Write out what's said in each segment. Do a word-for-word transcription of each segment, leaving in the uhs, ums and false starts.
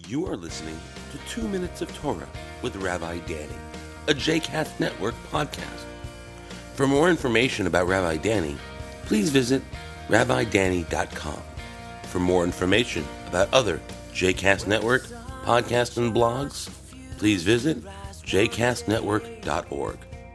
You are listening to Two Minutes of Torah with Rabbi Danny, a J CAST Network podcast. For more information about Rabbi Danny, please visit rabbi danny dot com. For more information about other J CAST Network podcasts and blogs, please visit j cast network dot org.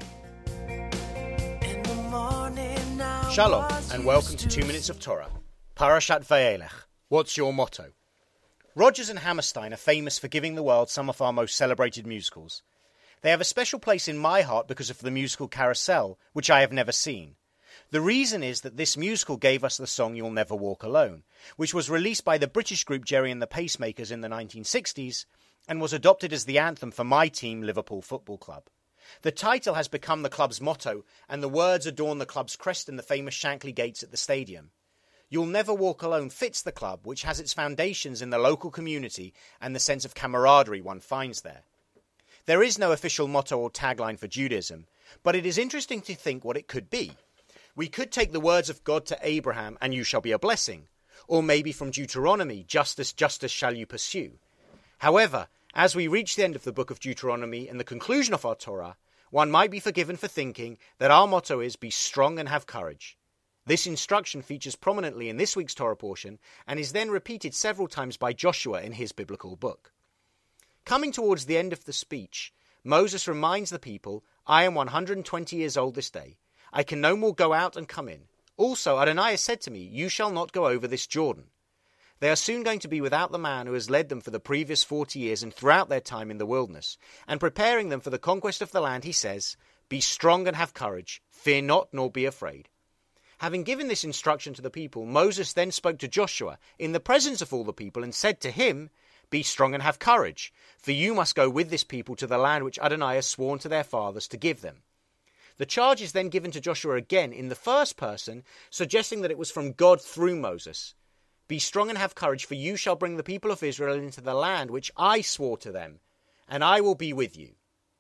Shalom, and welcome to Two Minutes of Torah. Parashat Vayelech. What's your motto? Rodgers and Hammerstein are famous for giving the world some of our most celebrated musicals. They have a special place in my heart because of the musical Carousel, which I have never seen. The reason is that this musical gave us the song You'll Never Walk Alone, which was released by the British group Gerry and the Pacemakers in the nineteen sixties and was adopted as the anthem for my team, Liverpool Football Club. The title has become the club's motto, and the words adorn the club's crest and the famous Shankly gates at the stadium. You'll Never Walk Alone fits the club, which has its foundations in the local community and the sense of camaraderie one finds there. There is no official motto or tagline for Judaism, but it is interesting to think what it could be. We could take the words of God to Abraham, and you shall be a blessing, or maybe from Deuteronomy, justice, justice shall you pursue. However, as we reach the end of the book of Deuteronomy and the conclusion of our Torah, one might be forgiven for thinking that our motto is, be strong and have courage. This instruction features prominently in this week's Torah portion and is then repeated several times by Joshua in his biblical book. Coming towards the end of the speech, Moses reminds the people, I am one hundred twenty years old this day. I can no more go out and come in. Also, Adonai said to me, you shall not go over this Jordan. They are soon going to be without the man who has led them for the previous forty years and throughout their time in the wilderness, and preparing them for the conquest of the land, he says, be strong and have courage, fear not nor be afraid. Having given this instruction to the people, Moses then spoke to Joshua in the presence of all the people and said to him, be strong and have courage, for you must go with this people to the land which Adonai has sworn to their fathers to give them. The charge is then given to Joshua again in the first person, suggesting that it was from God through Moses. Be strong and have courage, for you shall bring the people of Israel into the land which I swore to them, and I will be with you.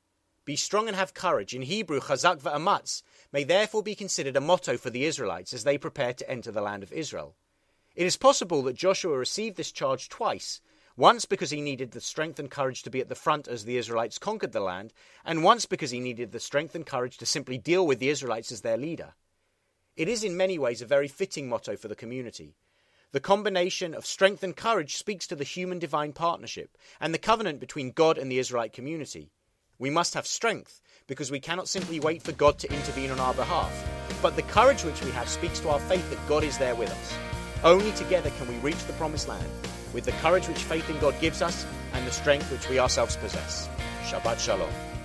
Be strong and have courage, in Hebrew, chazak v'amatz, may therefore be considered a motto for the Israelites as they prepare to enter the land of Israel. It is possible that Joshua received this charge twice, once because he needed the strength and courage to be at the front as the Israelites conquered the land, and once because he needed the strength and courage to simply deal with the Israelites as their leader. It is in many ways a very fitting motto for the community. The combination of strength and courage speaks to the human-divine partnership and the covenant between God and the Israelite community. We must have strength, because we cannot simply wait for God to intervene on our behalf. But the courage which we have speaks to our faith that God is there with us. Only together can we reach the promised land, with the courage which faith in God gives us and the strength which we ourselves possess. Shabbat Shalom.